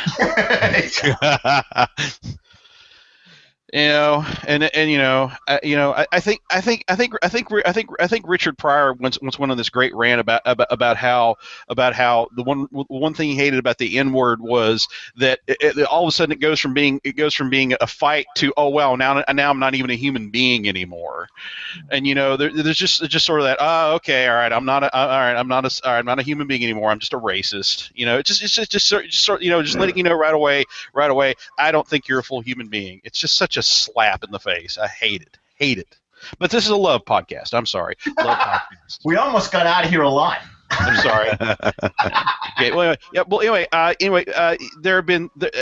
I think Richard Pryor once went on this great rant about how the one thing he hated about the N-word was that all of a sudden it goes from being a fight to, oh well, now I'm not even a human being anymore, and there's just sort of that, okay, all right, I'm not a human being anymore, I'm just a racist, just letting you know right away, I don't think you're a full human being. It's just such a slap in the face. I hate it. But this is a love podcast. I'm sorry. Love podcast. We almost got out of here alive. I'm sorry. Okay. Well, anyway. There have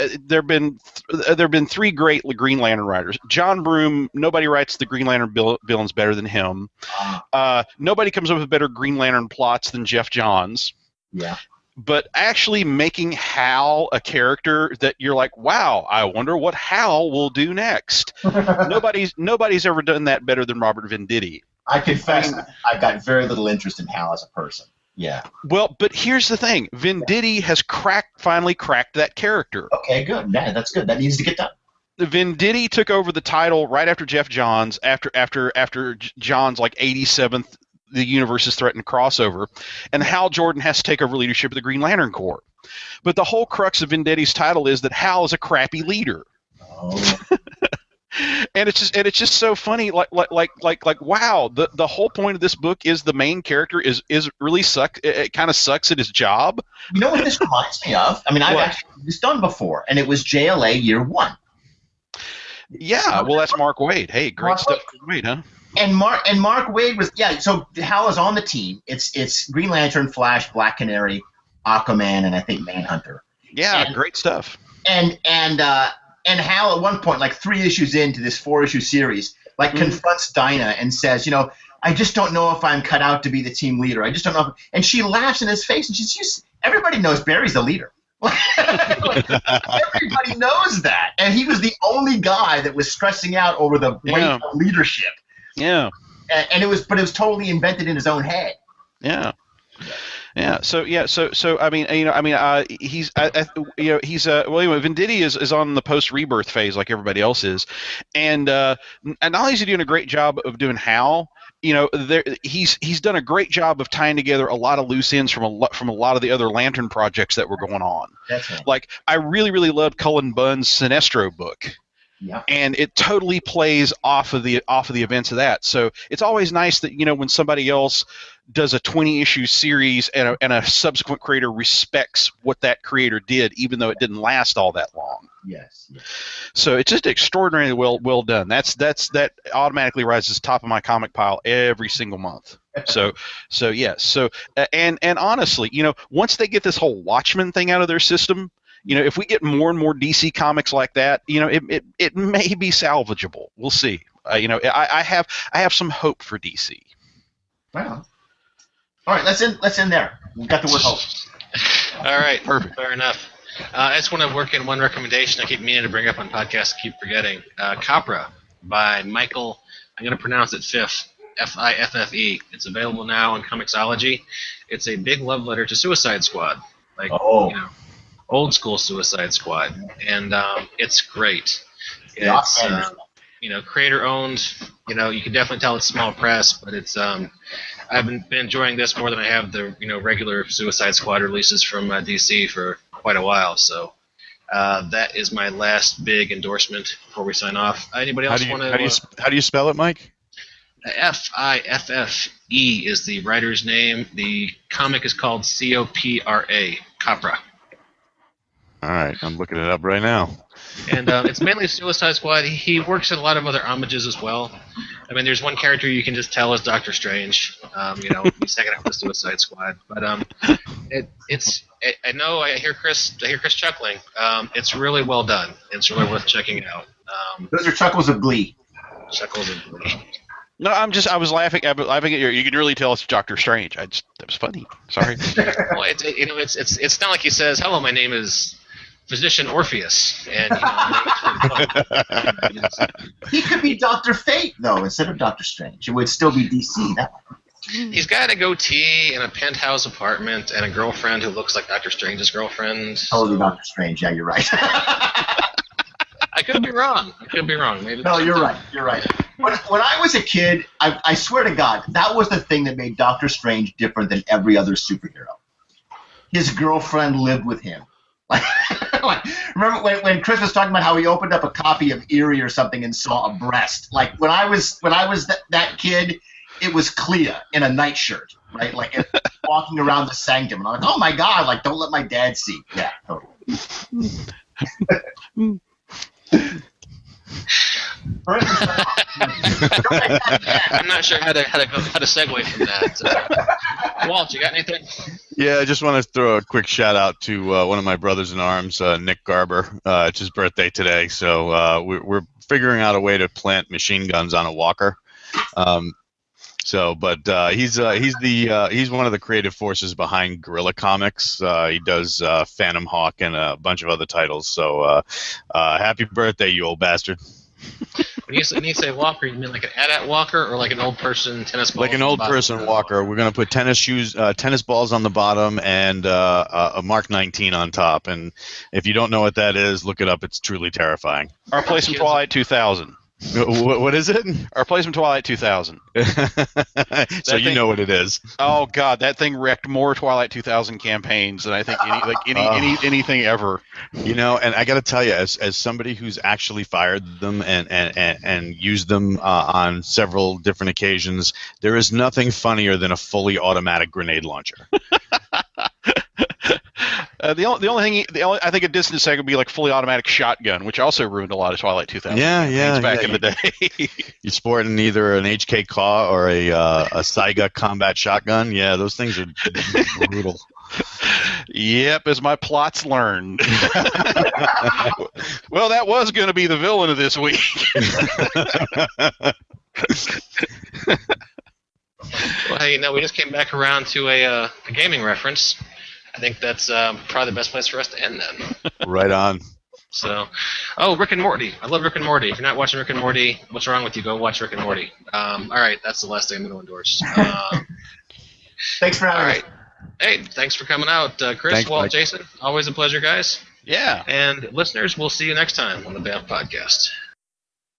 been three great Green Lantern writers. John Broome. Nobody writes the Green Lantern villains better than him. Nobody comes up with better Green Lantern plots than Jeff Johns. Yeah. But actually making Hal a character that you're like, wow, I wonder what Hal will do next. Nobody's ever done that better than Robert Venditti. I confess, I've got very little interest in Hal as a person. Yeah. Well, but here's the thing: Venditti has finally cracked that character. Okay, good. Yeah, that's good. That needs to get done. Venditti took over the title right after Jeff Johns, after Johns' like 87th. The universe is threatened crossover, and Hal Jordan has to take over leadership of the Green Lantern Corps. But the whole crux of Venditti's title is that Hal is a crappy leader. Oh. And it's just so funny, like wow, the whole point of this book is the main character is really it kind of sucks at his job. You know what this reminds me of? I mean, I've actually this done before, and it was JLA Year One. Yeah, well, that's Mark Waid. Hey, great stuff from Waid, huh? And Mark Waid was so Hal is on the team. It's Green Lantern, Flash, Black Canary, Aquaman, and I think Manhunter. Yeah, great stuff. And Hal at one point, like 3 issues into this 4-issue series, confronts Dinah and says, I just don't know if I'm cut out to be the team leader. I just don't know. And she laughs in his face and she says, everybody knows Barry's the leader. Everybody knows that. And he was the only guy that was stressing out over the weight of leadership. Yeah. And it was totally invented in his own head. Yeah. Yeah. So I mean, he's Venditti is on the post rebirth phase like everybody else is, and not only is he doing a great job of doing Hal, he's done a great job of tying together a lot of loose ends from a lot of the other Lantern projects that were going on. That's right. Like I really loved Cullen Bunn's Sinestro book. Yeah. And it totally plays off of the events of that. So it's always nice that when somebody else does a 20-issue series and a subsequent creator respects what that creator did, even though it didn't last all that long. Yes. So it's just extraordinarily well done. That automatically rises top of my comic pile every single month. So yes. So and honestly, once they get this whole Watchmen thing out of their system. If we get more and more DC comics like that, it may be salvageable. We'll see. I have some hope for DC. Wow. All right, let's end there. We've got the word hope. All right, perfect. Fair enough. I just want to work in one recommendation I keep meaning to bring up on podcasts, keep forgetting. Capra by Michael. I'm going to pronounce it Fiffe. Fiffe. It's available now on Comixology. It's a big love letter to Suicide Squad. Old school Suicide Squad, and it's great. It's creator owned. You can definitely tell it's small press, but it's I've been enjoying this more than I have the regular Suicide Squad releases from DC for quite a while. So that is my last big endorsement before we sign off. Anybody else want to? How do you spell it, Mike? Fiffe is the writer's name. The comic is called Copra. Capra. All right, I'm looking it up right now. And it's mainly Suicide Squad. He works in a lot of other homages as well. I mean, there's one character you can just tell is Doctor Strange. He's hanging out with the Suicide Squad. But I know I hear Chris chuckling. It's really well done. It's really worth checking out. Those are chuckles of glee. Chuckles of glee. No, I was laughing at you can really tell it's Doctor Strange. That was funny. Sorry. Well, it's not like he says, "Hello, my name is physician Orpheus, and he could be Dr. Fate though instead of Doctor Strange. It would still be DC. He's got a goatee and a penthouse apartment and a girlfriend who looks like Doctor Strange's girlfriend. Totally Doctor Strange. Yeah, you're right. I could be wrong. Maybe. No, you're right. When I was a kid, I swear to God, that was the thing that made Doctor Strange different than every other superhero. His girlfriend lived with him. Remember when Chris was talking about how he opened up a copy of Eerie or something and saw a breast? Like when I was that kid, it was Clea in a nightshirt, right? Like walking around the sanctum, and I'm like, oh my God, like don't let my dad see. Yeah, totally. I'm not sure how to segue from that. Walt, you got anything? Yeah, I just want to throw a quick shout out to one of my brothers in arms, Nick Garber. It's his birthday today, so we're figuring out a way to plant machine guns on a walker. He's one of the creative forces behind Guerrilla Comics. He does Phantom Hawk and a bunch of other titles. So happy birthday, you old bastard. When you say walker, you mean like an AT-AT walker or like an old person tennis ball? Like an old person walker. We're going to put tennis balls on the bottom and a Mark 19 on top. And if you don't know what that is, look it up. It's truly terrifying. Our place from Twilight 2000. What is it? Our place from Twilight 2000. So you know what it is. Oh God, that thing wrecked more Twilight 2000 campaigns than I think anything ever. You know, and I got to tell you, as somebody who's actually fired them and used them on several different occasions, there is nothing funnier than a fully automatic grenade launcher. The only I think a distant second would be like fully automatic shotgun, which also ruined a lot of Twilight 2000. Back in the day. You're sporting either an HK Claw or a Saiga combat shotgun. Yeah, those things are brutal. Yep, as my plots learned. Well, that was going to be the villain of this week. Well, hey, we just came back around to a gaming reference. I think that's probably the best place for us to end then. Right on. So, Rick and Morty. I love Rick and Morty. If you're not watching Rick and Morty, what's wrong with you? Go watch Rick and Morty. All right, that's the last thing I'm going to endorse. Thanks for having us. Hey, thanks for coming out. Chris, thanks, Walt, Mike. Jason, always a pleasure, guys. Yeah. And listeners, we'll see you next time on the BAMF Podcast.